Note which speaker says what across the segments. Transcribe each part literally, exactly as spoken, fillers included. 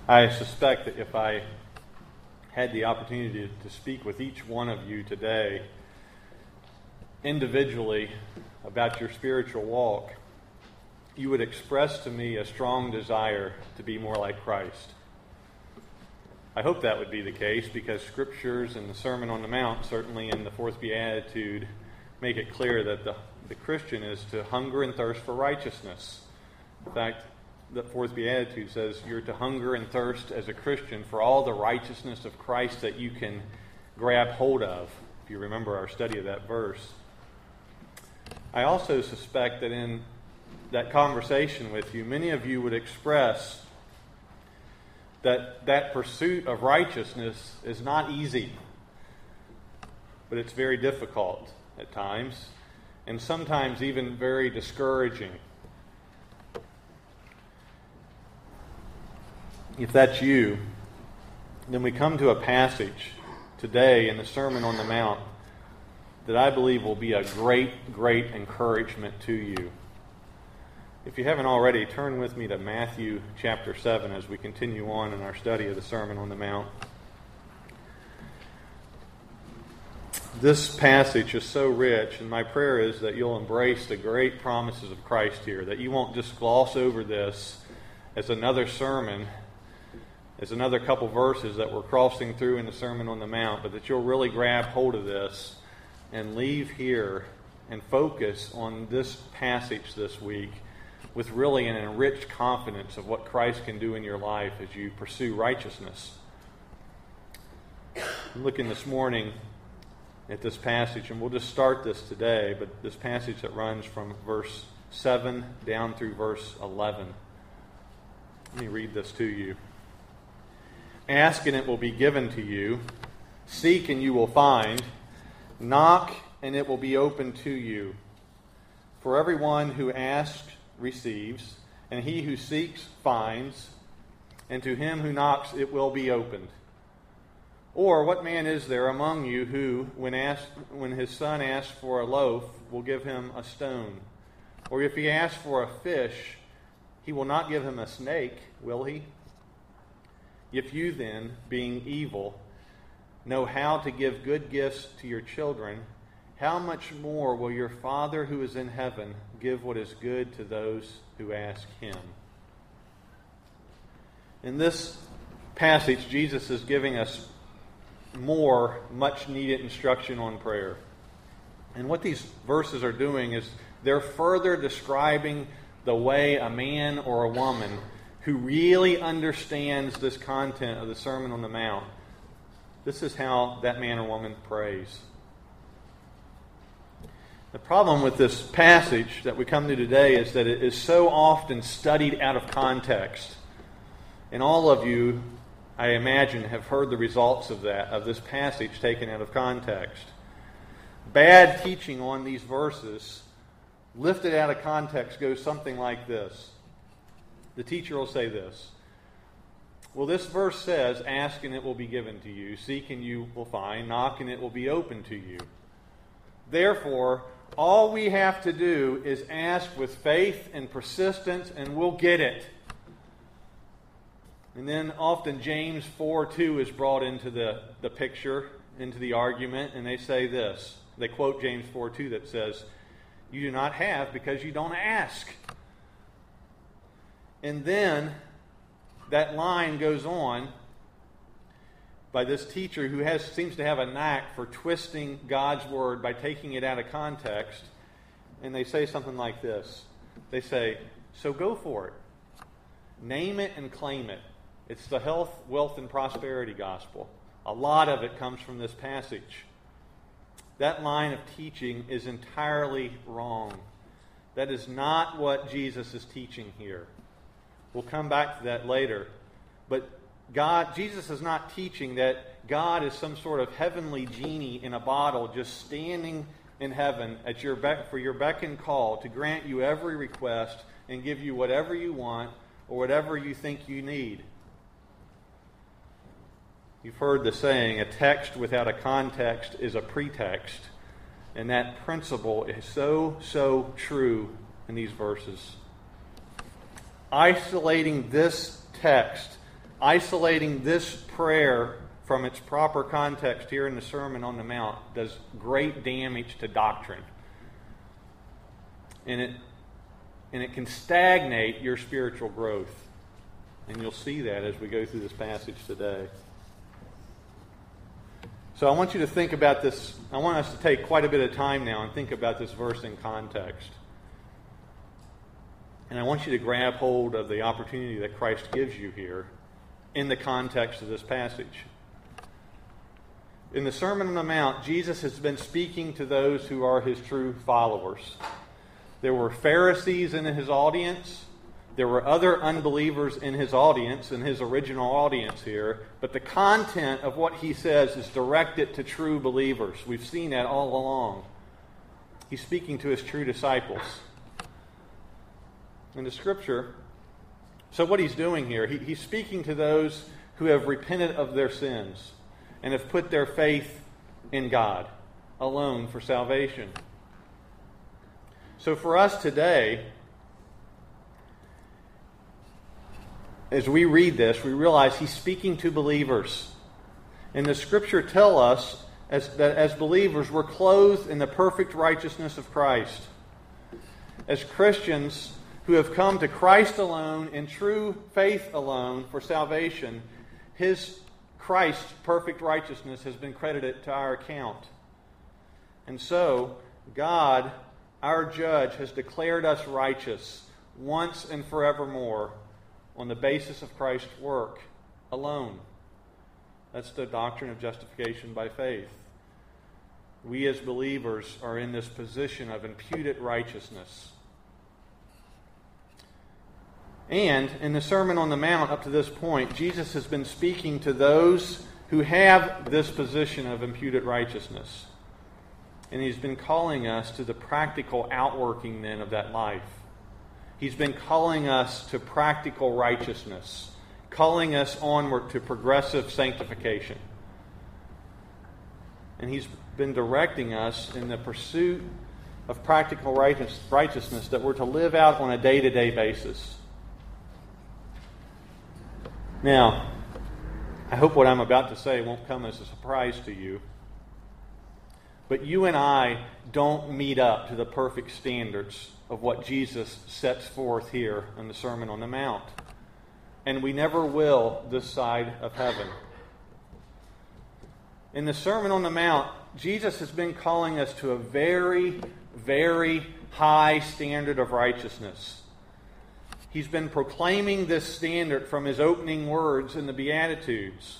Speaker 1: I suspect that if I had the opportunity to speak with each one of you today individually about your spiritual walk, you would express to me a strong desire to be more like Christ. I hope that would be the case because Scriptures and the Sermon on the Mount, certainly in the fourth Beatitude, make it clear that the, the Christian is to hunger and thirst for righteousness. In fact, the fourth Beatitude says you're to hunger and thirst as a Christian for all the righteousness of Christ that you can grab hold of, if you remember our study of that verse. I also suspect that in that conversation with you, many of you would express that that pursuit of righteousness is not easy, but it's very difficult at times, and sometimes even very discouraging. If that's you, then we come to a passage today in the Sermon on the Mount that I believe will be a great, great encouragement to you. If you haven't already, turn with me to Matthew chapter seven as we continue on in our study of the Sermon on the Mount. This passage is so rich, and my prayer is that you'll embrace the great promises of Christ here, that you won't just gloss over this as another sermon, as another couple verses that we're crossing through in the Sermon on the Mount, but that you'll really grab hold of this and leave here and focus on this passage this week with really an enriched confidence of what Christ can do in your life as you pursue righteousness. I'm looking this morning at this passage, and we'll just start this today, but this passage that runs from verse seven down through verse eleven. Let me read this to you. Ask and it will be given to you. Seek and you will find. Knock and it will be open to you. For everyone who asks receives, and he who seeks finds, and to him who knocks it will be opened. Or what man is there among you who, when asked, when his son asks for a loaf, will give him a stone? Or if he asks for a fish, he will not give him a snake, will he? If you then, being evil, know how to give good gifts to your children, how much more will your Father who is in heaven give what is good to those who ask him? In this passage, Jesus is giving us more much-needed instruction on prayer. And what these verses are doing is they're further describing the way a man or a woman who really understands this content of the Sermon on the Mount, this is how that man or woman prays. The problem with this passage that we come to today is that it is so often studied out of context. And all of you, I imagine, have heard the results of that, of this passage taken out of context. Bad teaching on these verses, lifted out of context, goes something like this. The teacher will say this. Well, this verse says, ask and it will be given to you. Seek and you will find. Knock and it will be open to you. Therefore, all we have to do is ask with faith and persistence and we'll get it. And then often James four two is brought into the, the picture, into the argument, and they say this. They quote James four two that says, you do not have because you don't ask. And then that line goes on by this teacher who has seems to have a knack for twisting God's word by taking it out of context. And they say something like this. They say, so go for it. Name it and claim it. It's the health, wealth, and prosperity gospel. A lot of it comes from this passage. That line of teaching is entirely wrong. That is not what Jesus is teaching here. We'll come back to that later. But God, Jesus is not teaching that God is some sort of heavenly genie in a bottle just standing in heaven at your beck, for your beck and call to grant you every request and give you whatever you want or whatever you think you need. You've heard the saying, a text without a context is a pretext. And that principle is so, so true in these verses. Isolating this text isolating this prayer from its proper context here in the Sermon on the Mount does great damage to doctrine. And it, and it can stagnate your spiritual growth. And you'll see that as we go through this passage today. So I want you to think about this. I want us to take quite a bit of time now and think about this verse in context. And I want you to grab hold of the opportunity that Christ gives you here in the context of this passage. In the Sermon on the Mount, Jesus has been speaking to those who are his true followers. There were Pharisees in his audience. There were other unbelievers in his audience, in his original audience here. But the content of what he says is directed to true believers. We've seen that all along. He's speaking to his true disciples. In the Scripture, so what he's doing here, he, he's speaking to those who have repented of their sins and have put their faith in God alone for salvation. So for us today, as we read this, we realize he's speaking to believers. And the Scripture tell us as, that as believers, we're clothed in the perfect righteousness of Christ. As Christians who have come to Christ alone in true faith alone for salvation, his Christ's perfect righteousness has been credited to our account. And so, God, our judge, has declared us righteous once and forevermore on the basis of Christ's work alone. That's the doctrine of justification by faith. We as believers are in this position of imputed righteousness. And in the Sermon on the Mount up to this point, Jesus has been speaking to those who have this position of imputed righteousness. And he's been calling us to the practical outworking then of that life. He's been calling us to practical righteousness, calling us onward to progressive sanctification. And he's been directing us in the pursuit of practical righteousness that we're to live out on a day-to-day basis. Now, I hope what I'm about to say won't come as a surprise to you. But you and I don't meet up to the perfect standards of what Jesus sets forth here in the Sermon on the Mount. And we never will this side of heaven. In the Sermon on the Mount, Jesus has been calling us to a very, very high standard of righteousness. He's been proclaiming this standard from his opening words in the Beatitudes.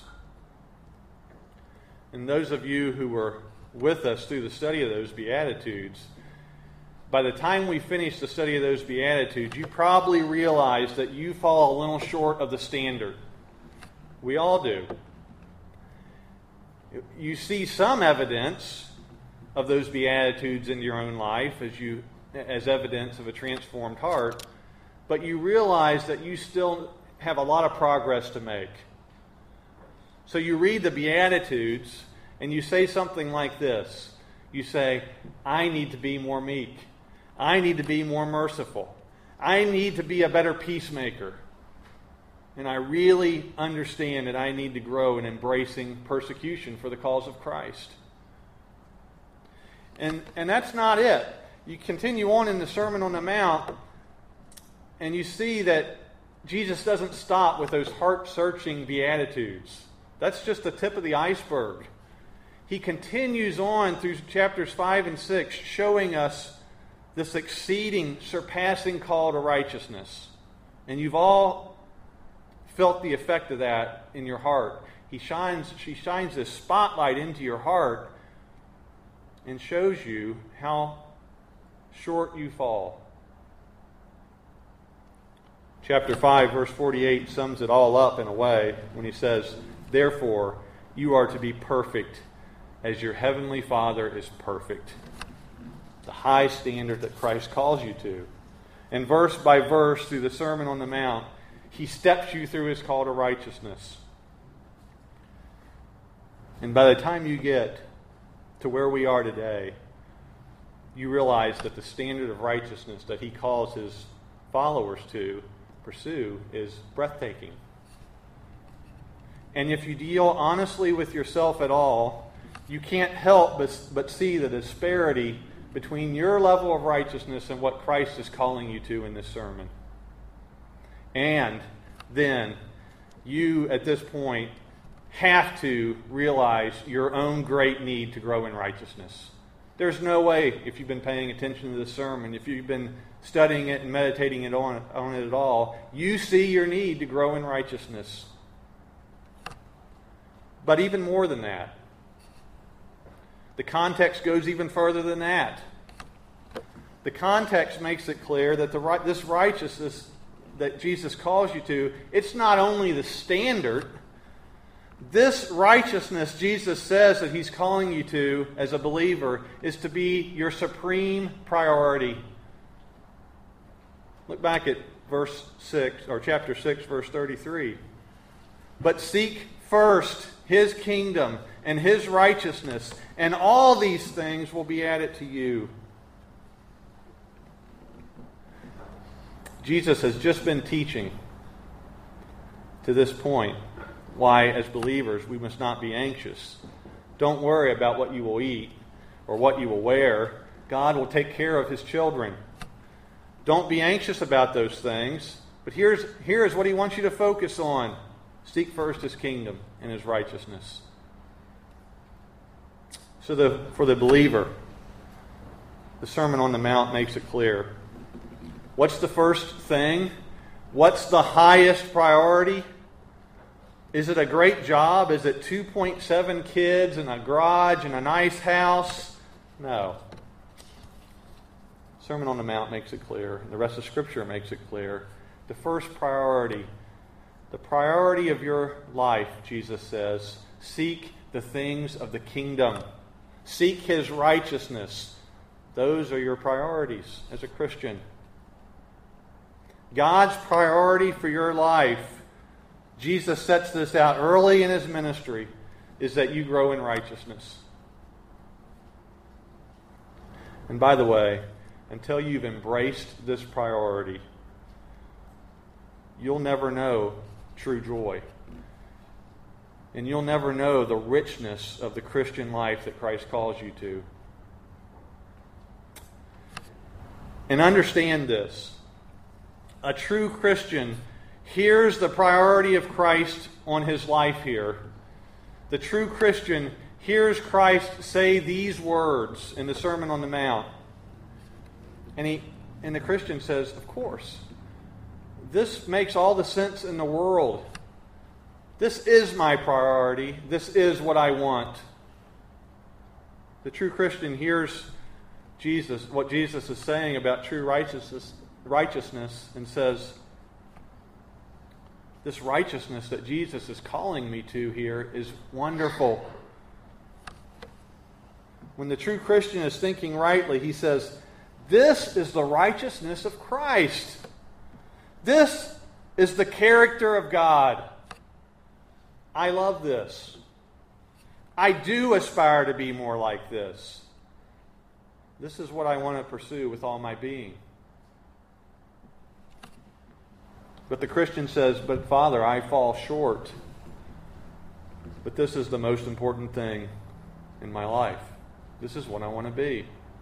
Speaker 1: And those of you who were with us through the study of those Beatitudes, by the time we finish the study of those Beatitudes, you probably realize that you fall a little short of the standard. We all do. You see some evidence of those Beatitudes in your own life as you, as evidence of a transformed heart, but you realize that you still have a lot of progress to make. So you read the Beatitudes and you say something like this. You say, I need to be more meek. I need to be more merciful. I need to be a better peacemaker. And I really understand that I need to grow in embracing persecution for the cause of Christ. And, and that's not it. You continue on in the Sermon on the Mount, and you see that Jesus doesn't stop with those heart-searching Beatitudes. That's just the tip of the iceberg. He continues on through chapters five and six, showing us this exceeding, surpassing call to righteousness. And you've all felt the effect of that in your heart. He shines, she shines this spotlight into your heart and shows you how short you fall. Chapter five, verse forty-eight sums it all up in a way when he says, therefore, you are to be perfect as your heavenly Father is perfect. The high standard that Christ calls you to. And verse by verse through the Sermon on the Mount, he steps you through his call to righteousness. And by the time you get to where we are today, you realize that the standard of righteousness that he calls his followers to pursue is breathtaking. And if you deal honestly with yourself at all, you can't help but, but see the disparity between your level of righteousness and what Christ is calling you to in this sermon. And then you, at this point, have to realize your own great need to grow in righteousness. There's no way, if you've been paying attention to this sermon, if you've been studying it and meditating it on, on it at all, you see your need to grow in righteousness. But even more than that, the context goes even further than that. The context makes it clear that the this righteousness that Jesus calls you to, it's not only the standard. This righteousness Jesus says that He's calling you to as a believer is to be your supreme priority. Look back at verse six, or chapter six, verse thirty-three. But seek first His kingdom and His righteousness, and all these things will be added to you. Jesus has just been teaching to this point why, as believers, we must not be anxious. Don't worry about what you will eat or what you will wear. God will take care of His children. Don't be anxious about those things. But here's, here's what He wants you to focus on. Seek first His kingdom and His righteousness. So the, for the believer, the Sermon on the Mount makes it clear. What's the first thing? What's the highest priority? Is it a great job? Is it two point seven kids and a garage and a nice house? No. Sermon on the Mount makes it clear. The rest of Scripture makes it clear. The first priority, the priority of your life, Jesus says, seek the things of the kingdom. Seek His righteousness. Those are your priorities as a Christian. God's priority for your life, Jesus sets this out early in His ministry, is that you grow in righteousness. And by the way, until you've embraced this priority, you'll never know true joy. And you'll never know the richness of the Christian life that Christ calls you to. And understand this. A true Christian hears the priority of Christ on his life here. The true Christian hears Christ say these words in the Sermon on the Mount. And he and the Christian says, of course, this makes all the sense in the world. This is my priority. This is what I want. The true Christian hears Jesus, what Jesus is saying about true righteousness, righteousness and says, this righteousness that Jesus is calling me to here is wonderful. When the true Christian is thinking rightly, he says, this is the righteousness of Christ. This is the character of God. I love this. I do aspire to be more like this. This is what I want to pursue with all my being. But the Christian says, but Father, I fall short. But this is the most important thing in my life. This is what I want to be.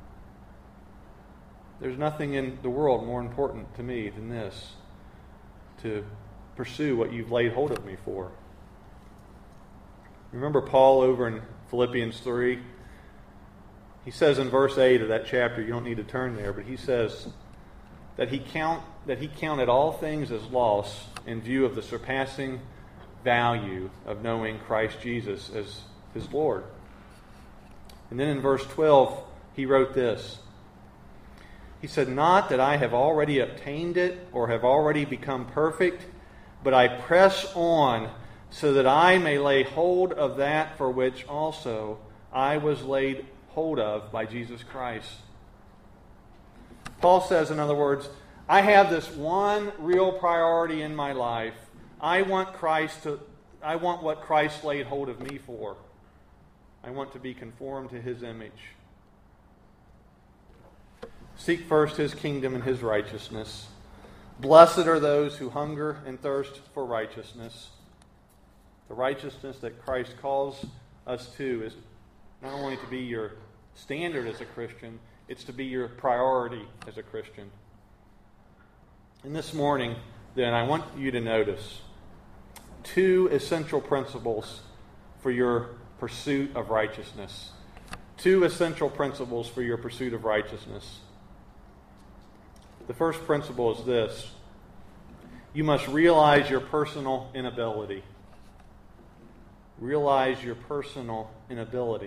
Speaker 1: There's nothing in the world more important to me than this, to pursue what you've laid hold of me for. Remember Paul over in Philippians three? He says in verse eight of that chapter, you don't need to turn there, but he says that he count that he counted all things as loss in view of the surpassing value of knowing Christ Jesus as his Lord. And then in verse twelve, he wrote this. He said, not that I have already obtained it or have already become perfect, but I press on so that I may lay hold of that for which also I was laid hold of by Jesus Christ. Paul says, in other words, I have this one real priority in my life. I want Christ to, I want what Christ laid hold of me for. I want to be conformed to His image. Seek first His kingdom and His righteousness. Blessed are those who hunger and thirst for righteousness. The The righteousness that Christ calls us to is not only to be your standard as a Christian, it's to be your priority as a Christian. And this morning, then, I want you to notice two essential principles for your pursuit of righteousness. Two essential principles for your pursuit of righteousness. The first principle is this: you must realize your personal inability. Realize your personal inability.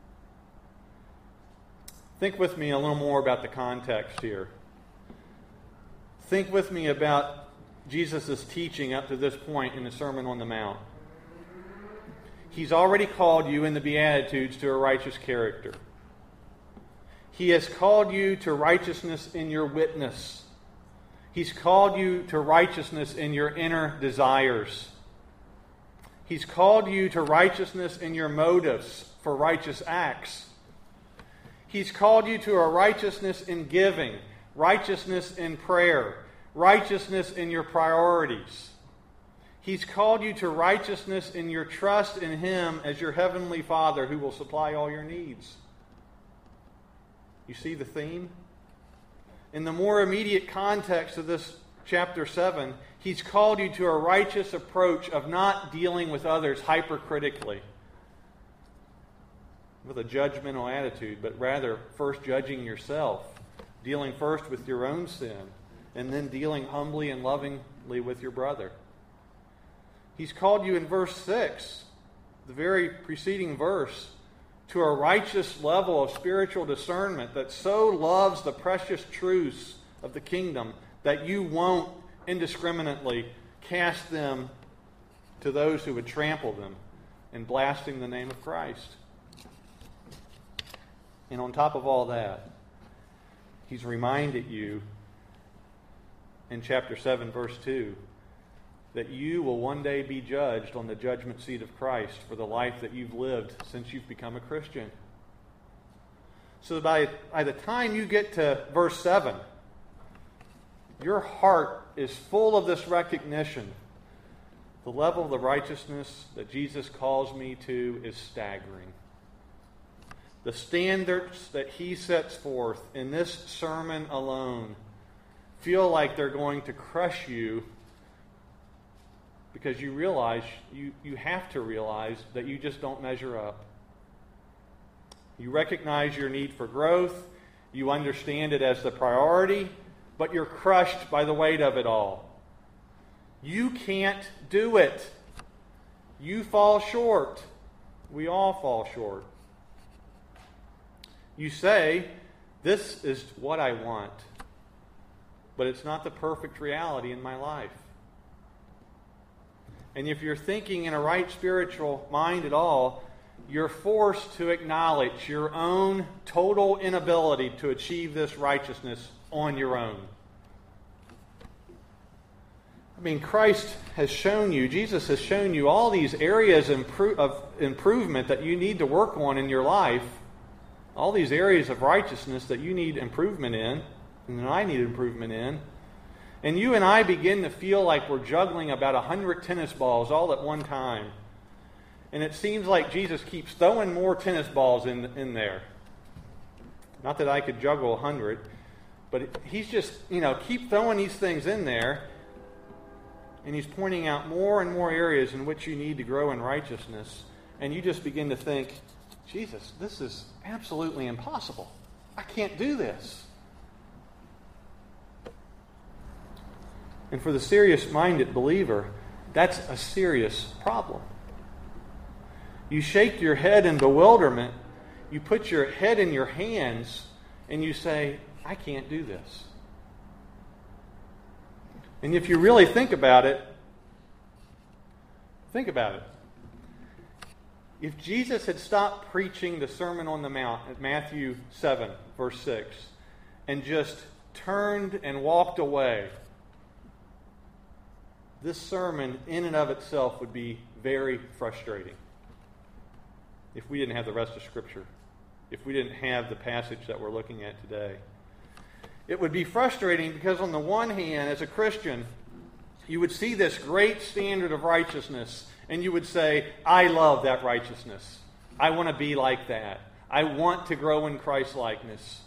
Speaker 1: Think with me a little more about the context here. Think with me about Jesus' teaching up to this point in the Sermon on the Mount. He's already called you in the Beatitudes to a righteous character. He has called you to righteousness in your witness. He's called you to righteousness in your inner desires. He's called you to righteousness in your motives for righteous acts. He's called you to a righteousness in giving, righteousness in prayer, righteousness in your priorities. He's called you to righteousness in your trust in Him as your heavenly Father who will supply all your needs. You see the theme? In the more immediate context of this chapter seven, He's called you to a righteous approach of not dealing with others hypercritically, with a judgmental attitude, but rather first judging yourself, dealing first with your own sin, and then dealing humbly and lovingly with your brother. He's called you in verse six, the very preceding verse, to a righteous level of spiritual discernment that so loves the precious truths of the kingdom that you won't indiscriminately cast them to those who would trample them in blasting the name of Christ. And on top of all that, He's reminded you in chapter seven, verse two, that you will one day be judged on the judgment seat of Christ for the life that you've lived since you've become a Christian. So by, by the time you get to verse seven, your heart is full of this recognition. The level of the righteousness that Jesus calls me to is staggering. The standards that He sets forth in this sermon alone feel like they're going to crush you, because you realize, you, you have to realize that you just don't measure up. You recognize your need for growth, you understand it as the priority, but you're crushed by the weight of it all. You can't do it. You fall short. We all fall short. You say, this is what I want, but it's not the perfect reality in my life. And if you're thinking in a right spiritual mind at all, you're forced to acknowledge your own total inability to achieve this righteousness on your own. I mean, Christ has shown you, Jesus has shown you all these areas of improvement that you need to work on in your life, all these areas of righteousness that you need improvement in, and that I need improvement in. And you and I begin to feel like we're juggling about a hundred tennis balls all at one time. And it seems like Jesus keeps throwing more tennis balls in, in there. Not that I could juggle a hundred, but He's just, you know, keep throwing these things in there. And He's pointing out more and more areas in which you need to grow in righteousness. And you just begin to think, Jesus, this is absolutely impossible. I can't do this. And for the serious-minded believer, that's a serious problem. You shake your head in bewilderment, you put your head in your hands, and you say, I can't do this. And if you really think about it, think about it. If Jesus had stopped preaching the Sermon on the Mount at Matthew seven, verse six, and just turned and walked away, this sermon in and of itself would be very frustrating if we didn't have the rest of Scripture, if we didn't have the passage that we're looking at today. It would be frustrating because on the one hand, as a Christian, you would see this great standard of righteousness, and you would say, I love that righteousness. I want to be like that. I want to grow in Christ-likeness.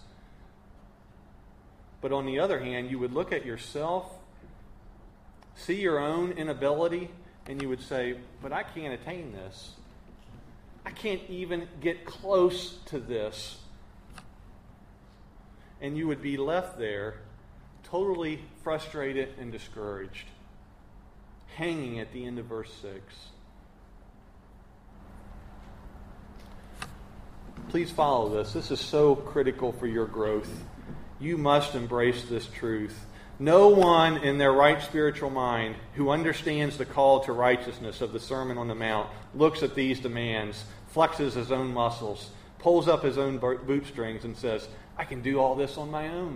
Speaker 1: But on the other hand, you would look at yourself, see your own inability, and you would say, but I can't attain this. I can't even get close to this. And you would be left there totally frustrated and discouraged, hanging at the end of verse six. Please follow this. This is so critical for your growth. You must embrace this truth. No one in their right spiritual mind who understands the call to righteousness of the Sermon on the Mount looks at these demands, flexes his own muscles, pulls up his own bootstrings and says, I can do all this on my own.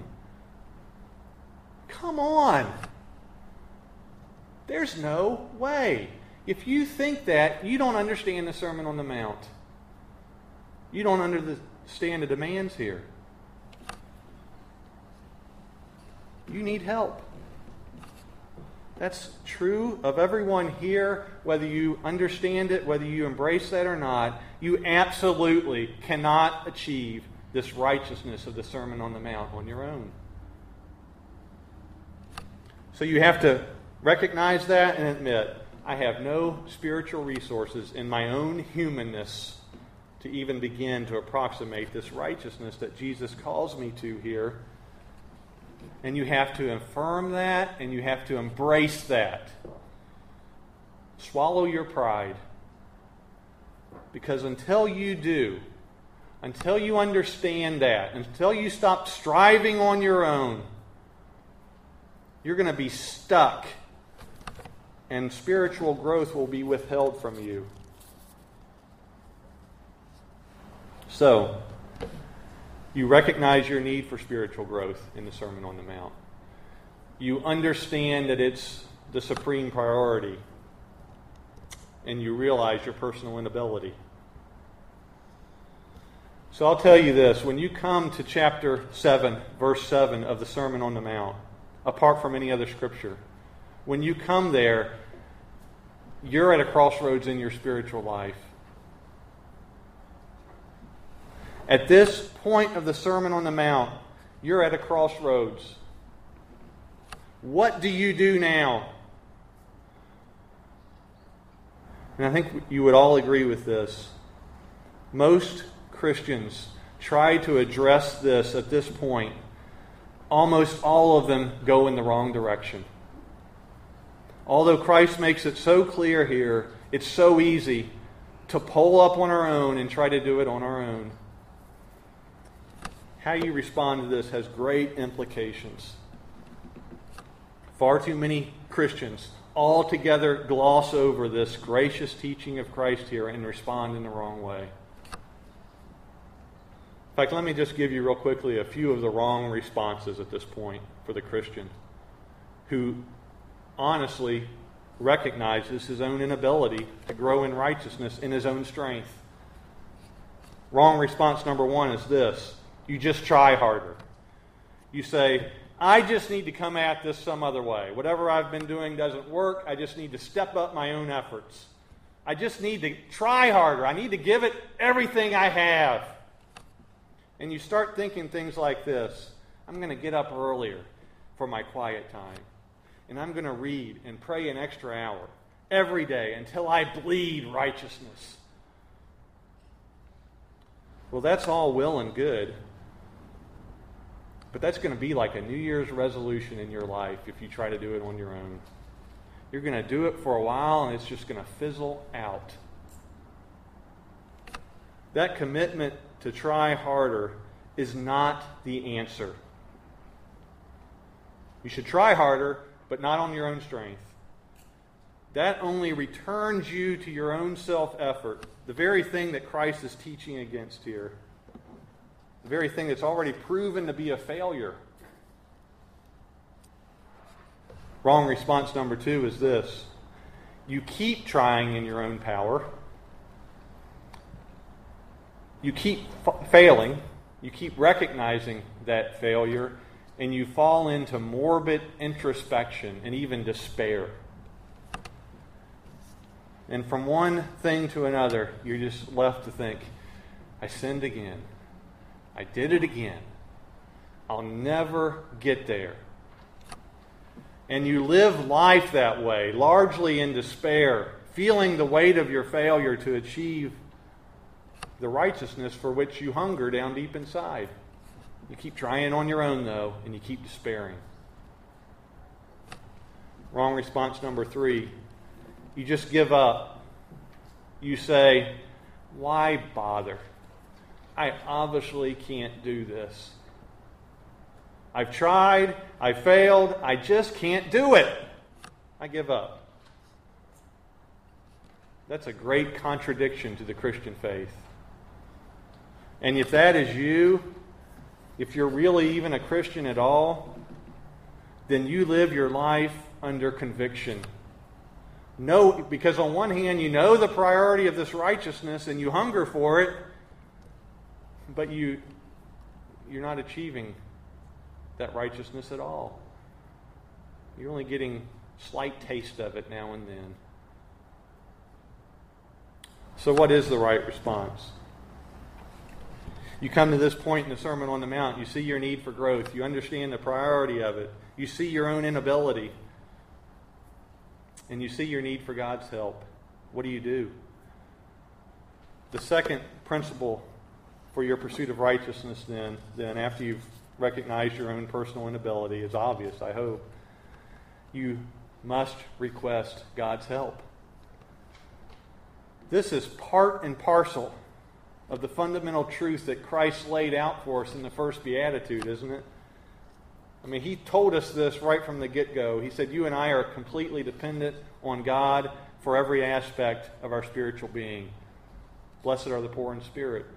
Speaker 1: Come on. There's no way. If you think that, you don't understand the Sermon on the Mount. You don't understand the demands here. You need help. That's true of everyone here, whether you understand it, whether you embrace that or not. You absolutely cannot achieve this righteousness of the Sermon on the Mount on your own. So you have to recognize that and admit, I have no spiritual resources in my own humanness to even begin to approximate this righteousness that Jesus calls me to here. And you have to affirm that, and you have to embrace that. Swallow your pride. Because until you do, until you understand that, until you stop striving on your own, you're going to be stuck, and spiritual growth will be withheld from you. So, you recognize your need for spiritual growth in the Sermon on the Mount. You understand that it's the supreme priority. And you realize your personal inability. So I'll tell you this. When you come to chapter seven, verse seven of the Sermon on the Mount, apart from any other scripture, when you come there, you're at a crossroads in your spiritual life. At this point of the Sermon on the Mount, you're at a crossroads. What do you do now? And I think you would all agree with this. Most Christians try to address this at this point. Almost all of them go in the wrong direction. Although Christ makes it so clear here, it's so easy to pull up on our own and try to do it on our own. How you respond to this has great implications. Far too many Christians altogether gloss over this gracious teaching of Christ here and respond in the wrong way. In fact, let me just give you real quickly a few of the wrong responses at this point for the Christian who honestly recognizes his own inability to grow in righteousness in his own strength. Wrong response number one is this. You just try harder. You say, I just need to come at this some other way. Whatever I've been doing doesn't work. I just need to step up my own efforts. I just need to try harder. I need to give it everything I have. And you start thinking things like this. I'm going to get up earlier for my quiet time. And I'm going to read and pray an extra hour every day until I bleed righteousness. Well, that's all well and good. But that's going to be like a New Year's resolution in your life if you try to do it on your own. You're going to do it for a while and it's just going to fizzle out. That commitment to try harder is not the answer. You should try harder, but not on your own strength. That only returns you to your own self-effort, the very thing that Christ is teaching against here. The very thing that's already proven to be a failure. Wrong response number two is this. You keep trying in your own power. You keep f- failing. You keep recognizing that failure. And you fall into morbid introspection and even despair. And from one thing to another, you're just left to think, I sinned again. I did it again. I'll never get there. And you live life that way, largely in despair, feeling the weight of your failure to achieve the righteousness for which you hunger down deep inside. You keep trying on your own, though, and you keep despairing. Wrong response number three. You just give up. You say, why bother? I obviously can't do this. I've tried, I failed, I just can't do it. I give up. That's a great contradiction to the Christian faith. And if that is you, if you're really even a Christian at all, then you live your life under conviction. No, because on one hand, you know the priority of this righteousness and you hunger for it, but you, you're not achieving that righteousness at all. You're only getting a slight taste of it now and then. So what is the right response? You come to this point in the Sermon on the Mount, you see your need for growth, you understand the priority of it, you see your own inability, and you see your need for God's help. What do you do? The second principle for your pursuit of righteousness then, then after you've recognized your own personal inability is obvious, I hope. You must request God's help. This is part and parcel of the fundamental truth that Christ laid out for us in the first beatitude, isn't it? I mean, he told us this right from the get-go. He said, you and I are completely dependent on God for every aspect of our spiritual being. Blessed are the poor in spirit.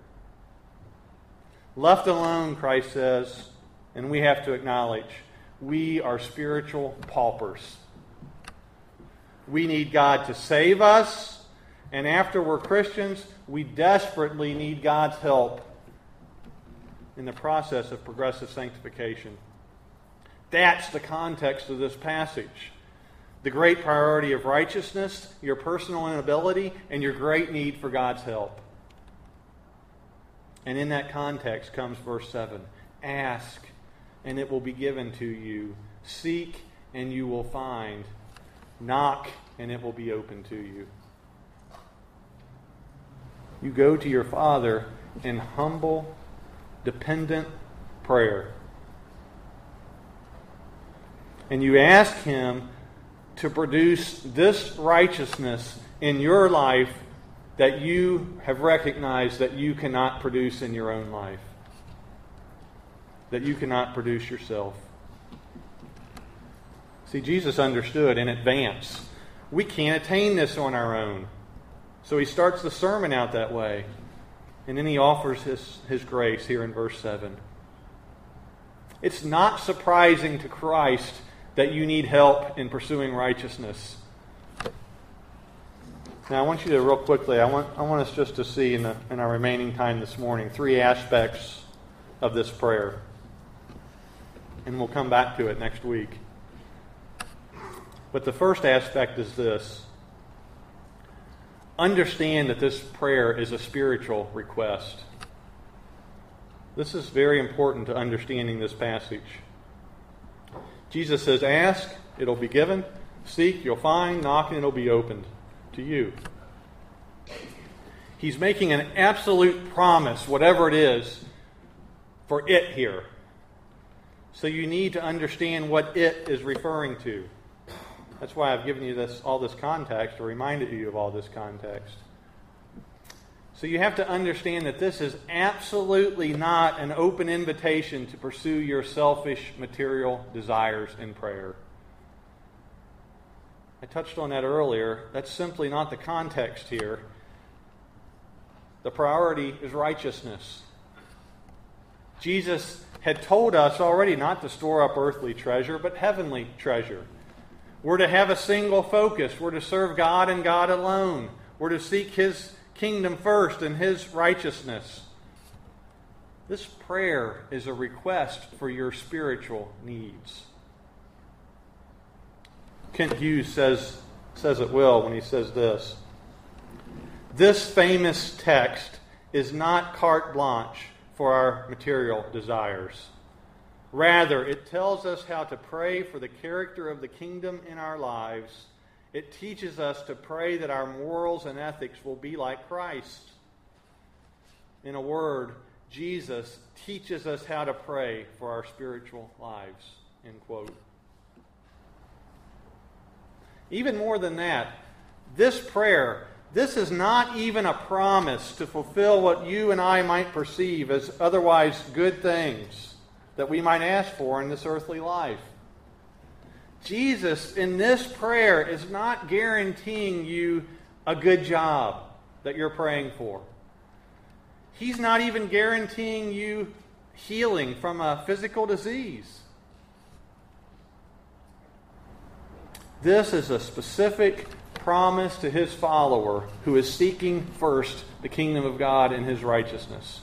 Speaker 1: Left alone, Christ says, and we have to acknowledge, we are spiritual paupers. We need God to save us, and after we're Christians, we desperately need God's help in the process of progressive sanctification. That's the context of this passage. The great priority of righteousness, your personal inability, and your great need for God's help. And in that context comes verse seven. Ask, and it will be given to you. Seek, and you will find. Knock, and it will be open to you. You go to your Father in humble, dependent prayer. And you ask Him to produce this righteousness in your life that you have recognized that you cannot produce in your own life. That you cannot produce yourself. See, Jesus understood in advance. We can't attain this on our own. So he starts the sermon out that way. And then he offers his, his grace here in verse seven. It's not surprising to Christ that you need help in pursuing righteousness. Now I want you to, real quickly, I want, I want us just to see in, the, in our remaining time this morning, three aspects of this prayer. And we'll come back to it next week. But the first aspect is this. Understand that this prayer is a spiritual request. This is very important to understanding this passage. Jesus says, ask, it'll be given. Seek, you'll find. Knock, and it'll be opened to you. He's making an absolute promise, whatever it is, for it here. So you need to understand what it is referring to. That's why I've given you this all this context, or reminded you of all this context. So you have to understand that this is absolutely not an open invitation to pursue your selfish material desires in prayer. I touched on that earlier. That's simply not the context here. The priority is righteousness. Jesus had told us already not to store up earthly treasure, but heavenly treasure. We're to have a single focus. We're to serve God and God alone. We're to seek His kingdom first and His righteousness. This prayer is a request for your spiritual needs. Kent Hughes says, says it well when he says this. This famous text is not carte blanche for our material desires. Rather, it tells us how to pray for the character of the kingdom in our lives. It teaches us to pray that our morals and ethics will be like Christ. In a word, Jesus teaches us how to pray for our spiritual lives. End quote. Even more than that, this prayer, this is not even a promise to fulfill what you and I might perceive as otherwise good things that we might ask for in this earthly life. Jesus, in this prayer, is not guaranteeing you a good job that you're praying for. He's not even guaranteeing you healing from a physical disease. This is a specific promise to his follower who is seeking first the kingdom of God and his righteousness.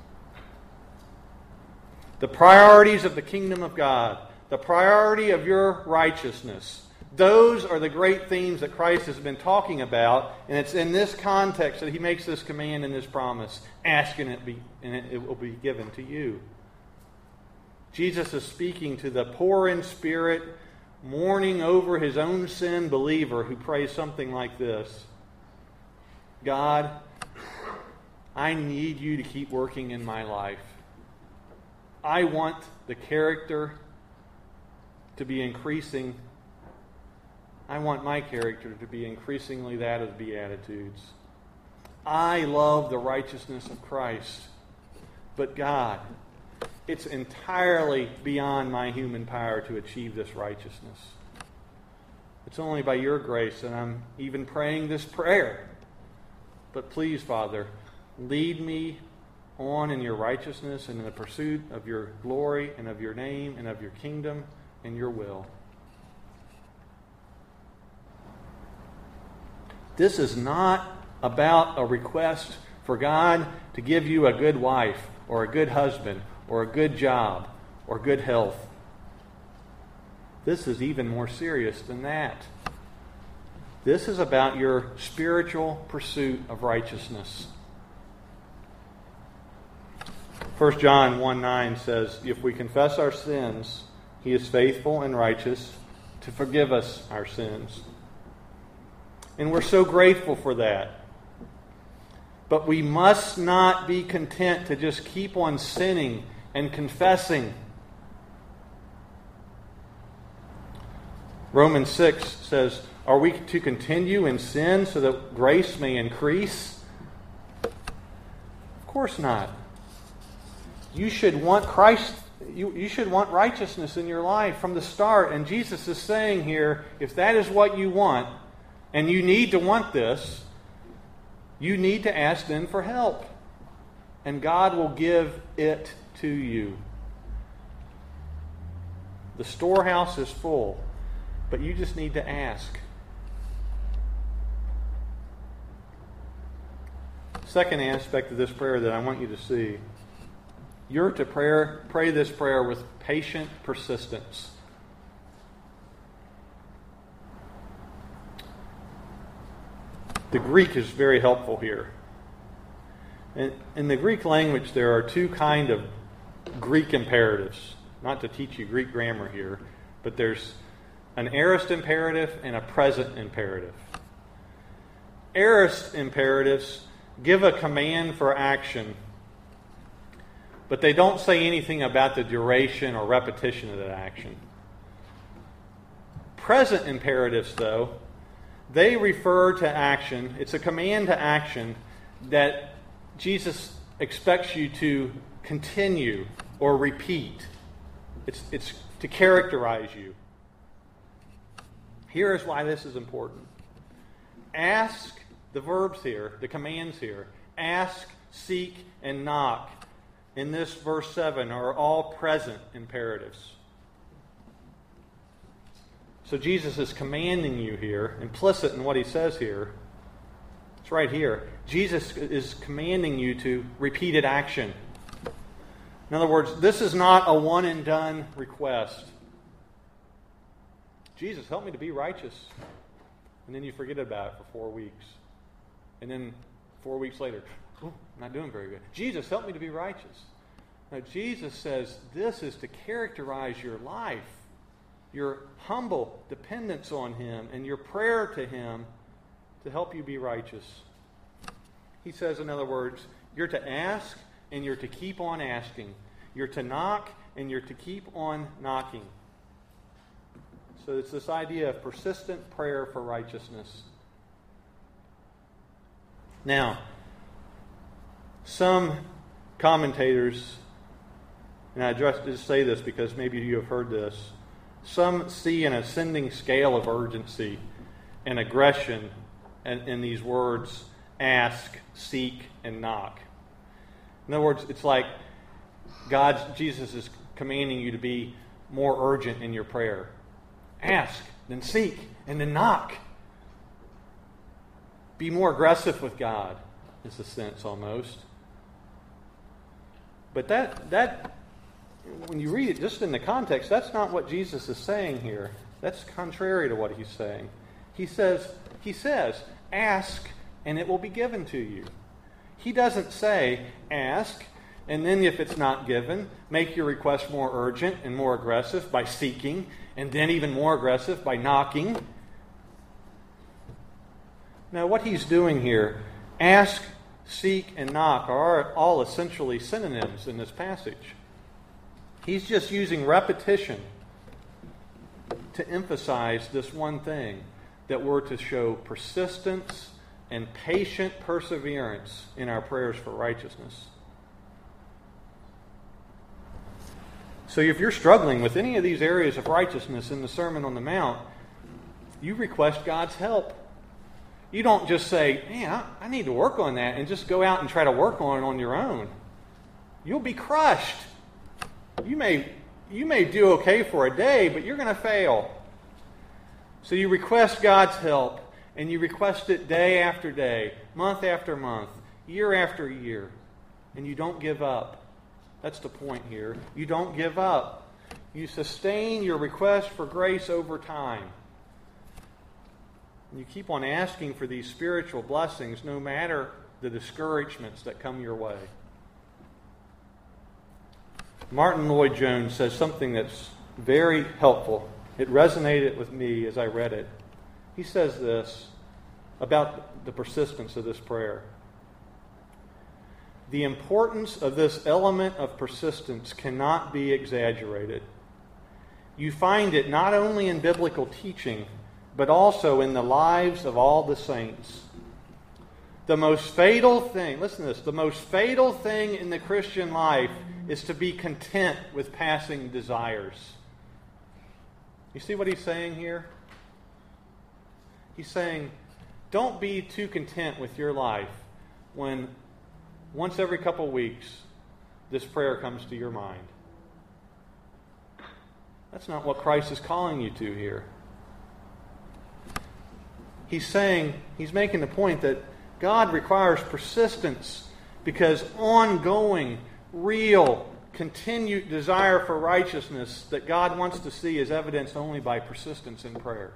Speaker 1: The priorities of the kingdom of God, the priority of your righteousness, those are the great themes that Christ has been talking about, and it's in this context that he makes this command and this promise. Ask and it, be, and it, it will be given to you. Jesus is speaking to the poor in spirit, mourning over his own sin believer who prays something like this. God, I need you to keep working in my life. I want the character to be increasing. I want my character to be increasingly that of the Beatitudes. I love the righteousness of Christ. But God, it's entirely beyond my human power to achieve this righteousness. It's only by your grace that I'm even praying this prayer. But please, Father, lead me on in your righteousness and in the pursuit of your glory and of your name and of your kingdom and your will. This is not about a request for God to give you a good wife or a good husband or a good job or good health. This is even more serious than that. This is about your spiritual pursuit of righteousness. First John one nine says, if we confess our sins, he is faithful and righteous to forgive us our sins. And we're so grateful for that. But we must not be content to just keep on sinning and confessing. Romans six says, are we to continue in sin so that grace may increase? Of course not. You should want Christ, you, you should want righteousness in your life from the start. And Jesus is saying here, if that is what you want, and you need to want this, you need to ask then for help. And God will give it to you. The storehouse is full, but you just need to ask. Second aspect of this prayer that I want you to see. You're to pray, pray this prayer with patient persistence. The Greek is very helpful here. In, in the Greek language, there are two kind of Greek imperatives. Not to teach you Greek grammar here, but there's an aorist imperative and a present imperative. Aorist imperatives give a command for action, but they don't say anything about the duration or repetition of that action. Present imperatives, though, they refer to action. It's a command to action that Jesus expects you to continue or repeat. It's, it's to characterize you. Here is why this is important. Ask, the verbs here, the commands here, ask, seek, and knock in this verse seven are all present imperatives. So Jesus is commanding you here, implicit in what he says here. It's right here. Jesus is commanding you to repeated action. In other words, this is not a one and done request. Jesus, help me to be righteous. And then you forget about it for four weeks. And then Four weeks later, oh, I'm not doing very good. Jesus, help me to be righteous. Now, Jesus says this is to characterize your life, your humble dependence on Him, and your prayer to Him to help you be righteous. He says, in other words, you're to ask and you're to keep on asking. You're to knock and you're to keep on knocking. So it's this idea of persistent prayer for righteousness. Now, some commentators, and I just say this because maybe you have heard this, some see an ascending scale of urgency and aggression in, in these words, ask, seek, and knock. In other words, it's like God, Jesus is commanding you to be more urgent in your prayer. Ask, then seek, and then knock. Be more aggressive with God, is the sense almost. But that, that, when you read it just in the context, that's not what Jesus is saying here. That's contrary to what He's saying. He says, He says, ask, and it will be given to you. He doesn't say, ask, and then if it's not given, make your request more urgent and more aggressive by seeking, and then even more aggressive by knocking. Now, what He's doing here, ask, seek, and knock are all essentially synonyms in this passage. He's just using repetition to emphasize this one thing, that we're to show persistence and patient perseverance in our prayers for righteousness. So if you're struggling with any of these areas of righteousness in the Sermon on the Mount, you request God's help. You don't just say, man, I, I need to work on that, and just go out and try to work on it on your own. You'll be crushed. You may, you may do okay for a day, but you're going to fail. So you request God's help, and you request it day after day, month after month, year after year, and you don't give up. That's the point here. You don't give up. You sustain your request for grace over time. And you keep on asking for these spiritual blessings no matter the discouragements that come your way. Martin Lloyd-Jones says something that's very helpful. It resonated with me as I read it. He says this about the persistence of this prayer. The importance of this element of persistence cannot be exaggerated. You find it not only in biblical teaching, but also in the lives of all the saints. The most fatal thing, listen to this, the most fatal thing in the Christian life is to be content with passing desires. You see what he's saying here? He's saying, don't be too content with your life when once every couple weeks this prayer comes to your mind. That's not what Christ is calling you to here. He's saying, he's making the point that God requires persistence because ongoing, real, continued desire for righteousness that God wants to see is evidenced only by persistence in prayer.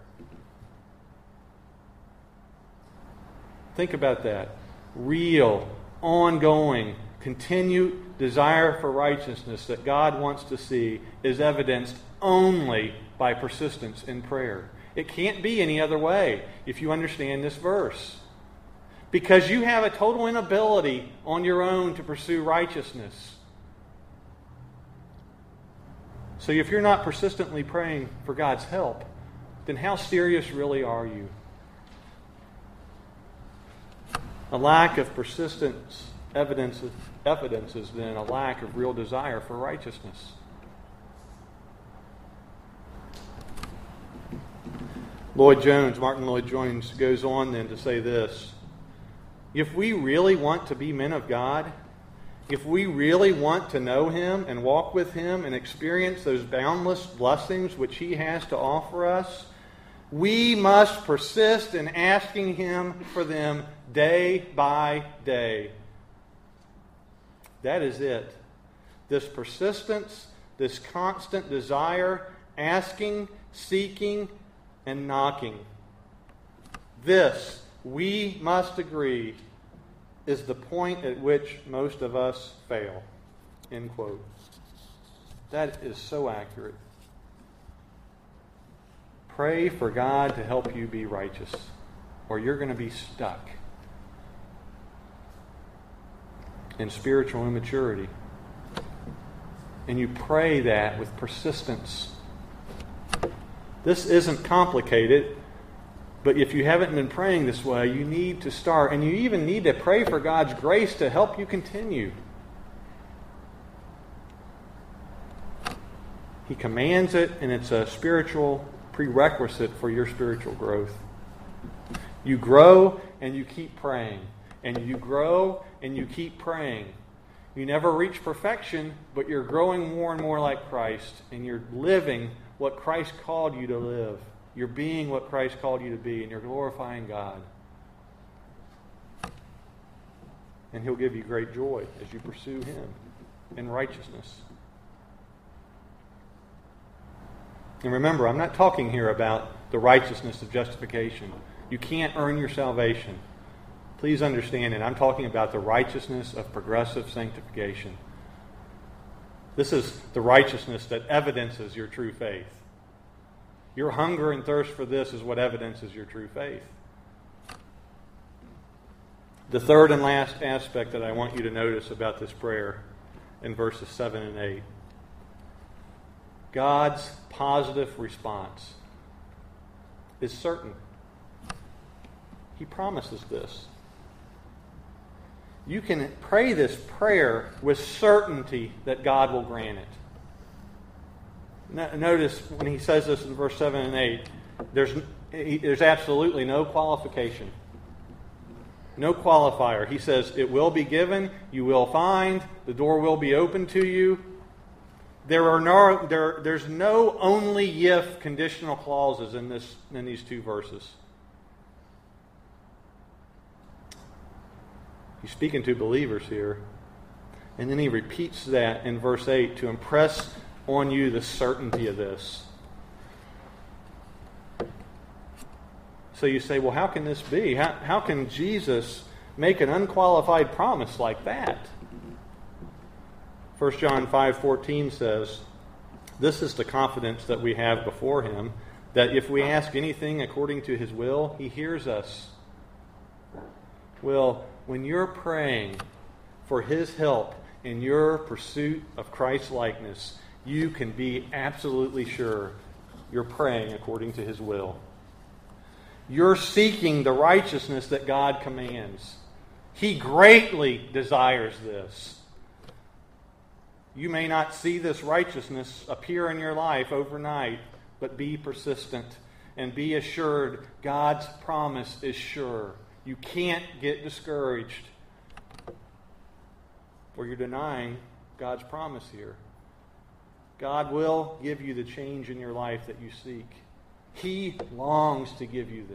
Speaker 1: Think about that. Real, ongoing, continued desire for righteousness that God wants to see is evidenced only by persistence in prayer. It can't be any other way if you understand this verse. Because you have a total inability on your own to pursue righteousness. So if you're not persistently praying for God's help, then how serious really are you? A lack of persistence evidences, evidences then a lack of real desire for righteousness. Lloyd-Jones, Martin Lloyd-Jones goes on then to say this. If we really want to be men of God, if we really want to know Him and walk with Him and experience those boundless blessings which He has to offer us, we must persist in asking Him for them day by day. That is it. This persistence, this constant desire, asking, seeking, and knocking. This, we must agree, is the point at which most of us fail. End quote. That is so accurate. Pray for God to help you be righteous, or you're going to be stuck in spiritual immaturity. And you pray that with persistence. This isn't complicated, but if you haven't been praying this way, you need to start. And you even need to pray for God's grace to help you continue. He commands it, and it's a spiritual prerequisite for your spiritual growth. You grow and you keep praying. And you grow and you keep praying. You never reach perfection, but you're growing more and more like Christ. And you're living what Christ called you to live. You're being what Christ called you to be. And you're glorifying God. And He'll give you great joy as you pursue Him in righteousness. And remember, I'm not talking here about the righteousness of justification. You can't earn your salvation. Please understand it. I'm talking about the righteousness of progressive sanctification. This is the righteousness that evidences your true faith. Your hunger and thirst for this is what evidences your true faith. The third and last aspect that I want you to notice about this prayer in verses seven and eight. God's positive response is certain. He promises this. You can pray this prayer with certainty that God will grant it. Notice when he says this in verse seven and eight, there's, there's absolutely no qualification. No qualifier. He says, it will be given, you will find, the door will be open to you. There are no, there, there's no only if conditional clauses in this in these two verses. He's speaking to believers here. And then he repeats that in verse eight to impress on you the certainty of this. So you say, well, how can this be? How, how can Jesus make an unqualified promise like that? First John five fourteen says, this is the confidence that we have before Him, that if we ask anything according to His will, He hears us. Well, when you're praying for His help in your pursuit of Christ's likeness, you can be absolutely sure you're praying according to His will. You're seeking the righteousness that God commands. He greatly desires this. You may not see this righteousness appear in your life overnight, but be persistent and be assured God's promise is sure. You can't get discouraged, or you're denying God's promise here. God will give you the change in your life that you seek. He longs to give you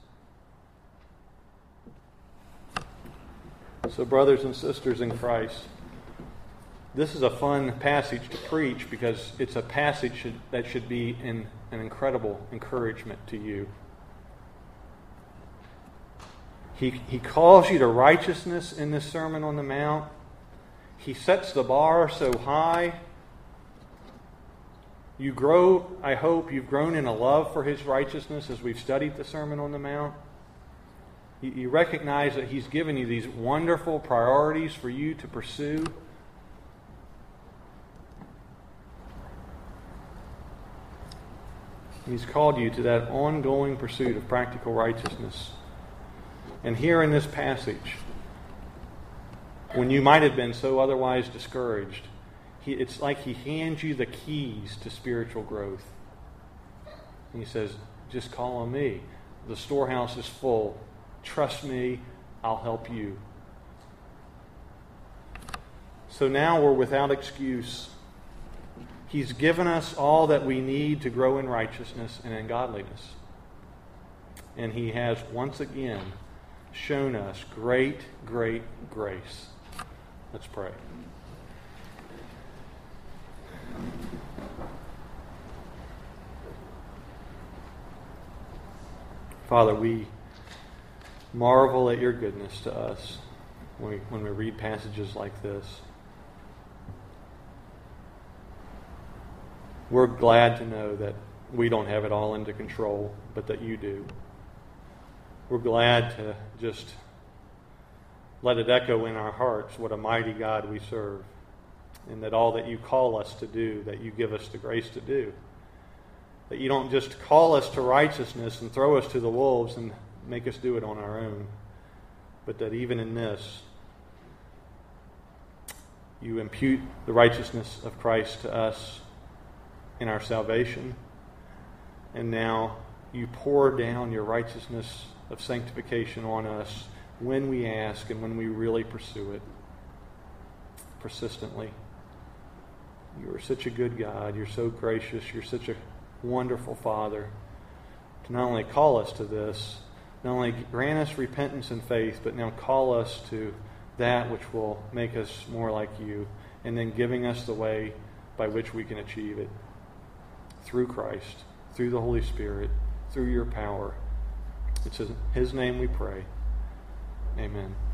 Speaker 1: this. So, brothers and sisters in Christ, this is a fun passage to preach because it's a passage that should be in an incredible encouragement to you. He, he calls you to righteousness in this Sermon on the Mount. He sets the bar so high. You grow, I hope, you've grown in a love for His righteousness as we've studied the Sermon on the Mount. You, you recognize that He's given you these wonderful priorities for you to pursue. He's called you to that ongoing pursuit of practical righteousness. And here in this passage, when you might have been so otherwise discouraged, he, it's like He hands you the keys to spiritual growth. And He says, just call on me. The storehouse is full. Trust me, I'll help you. So now we're without excuse. He's given us all that we need to grow in righteousness and in godliness. And He has once again shown us great, great grace. Let's pray. Father, we marvel at Your goodness to us. when we, when we read passages like this. We're glad to know that we don't have it all under control, but that you do. We're glad to just let it echo in our hearts what a mighty God we serve, and that all that you call us to do, that you give us the grace to do. That you don't just call us to righteousness and throw us to the wolves and make us do it on our own, but that even in this, you impute the righteousness of Christ to us in our salvation, and now you pour down your righteousness of sanctification on us when we ask and when we really pursue it persistently. You are such a good God. You're so gracious. You're such a wonderful Father to not only call us to this, not only grant us repentance and faith, but now call us to that which will make us more like you, and then giving us the way by which we can achieve it through Christ, through the Holy Spirit, through your power. It's in His name we pray. Amen.